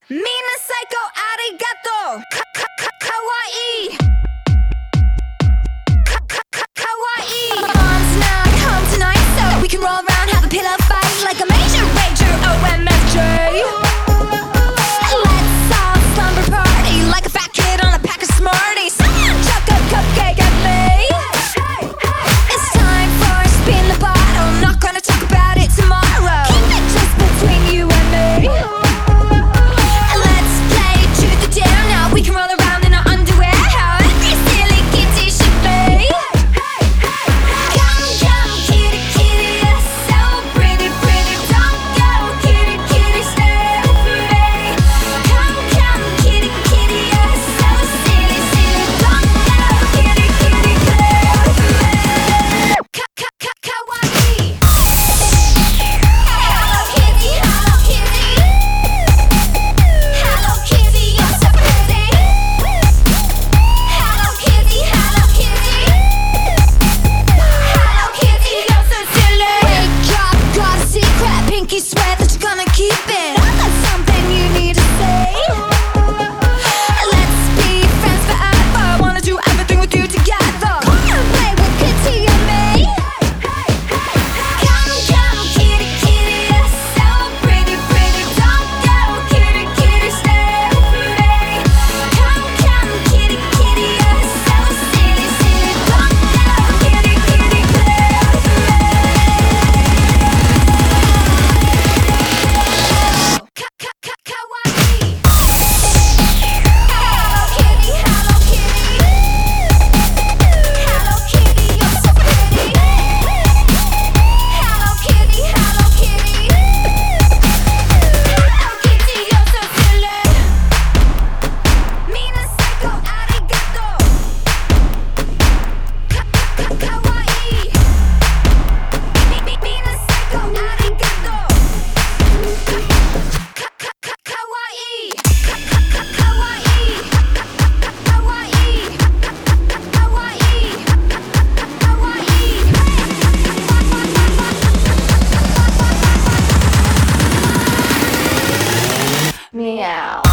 Mina psycho arigato kawaii kawaii. My mom's not home tonight, so we can roll around, have a pillow fight like a major rager OMFJ. Let's all slumber party like a fat kid on a pack of Smarties. Someone chuck a cupcake at me. It's time for a spin the bottle. Not gonna talk about it tomorrow. Keep it just between you and me. Let's play truth or dare now. We can roll around in our underwear, how every silly kitty should be. Come, come, kitty, kitty, you're so pretty, pretty. Don't go, kitty, kitty, stay with me. Come, come, kitty, kitty, you're so silly, silly. Don't go, kitty, kitty, play with me. Kawaii. Hello Kitty, hello Kitty. Hello Kitty, you're so pretty. Hello Kitty, hello Kitty. Hello Kitty, you're so silly. Wake up, got a secret. Pinky swear that you're gonna keep it. I got something you need to say. Let's be friends forever. Wanna do everything with you together. Come and play with Kitty and me. Come, come, kitty, kitty, you're so pretty, pretty. Don't go, kitty, kitty, stay with me. Come, come, kitty, kitty, you're so silly, silly. Don't go, kitty, kitty, play with me. Kawaii. Hello Kitty, hello Kitty. Hello Kitty, you're so pretty. Hello Kitty, hello Kitty. Hello Kitty, you're so silly. Mina psycho arigato kawaii. Mina psycho arigato kawaii. Kawaii. Kawaii. Kawaii. Kawaii. Meow.